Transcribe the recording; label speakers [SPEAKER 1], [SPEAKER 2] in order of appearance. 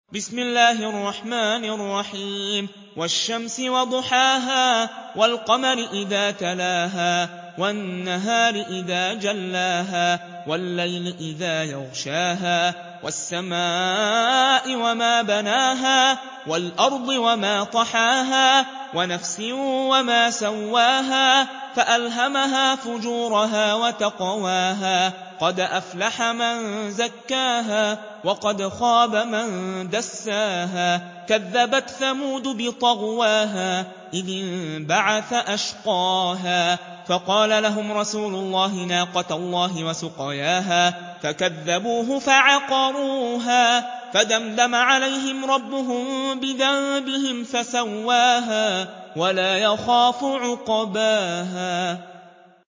[SPEAKER 1] بسم الله الرحمن الرحيم والشمس وضحاها والقمر إذا تلاها والنهار إذا جلاها والليل إذا يغشاها والسماء وما بناها والأرض وما طحاها ونفس وما سواها فألهمها فجورها وتقواها قد أفلح من زكاها وقد خاب من دساها كذبت ثمود بطغواها إذ انبعث أشقاها فقال لهم رسول الله ناقة الله وسقياها فكذبوه فعقروها فدمدم عليهم ربهم بذنبهم فسواها ولا يخاف عقباها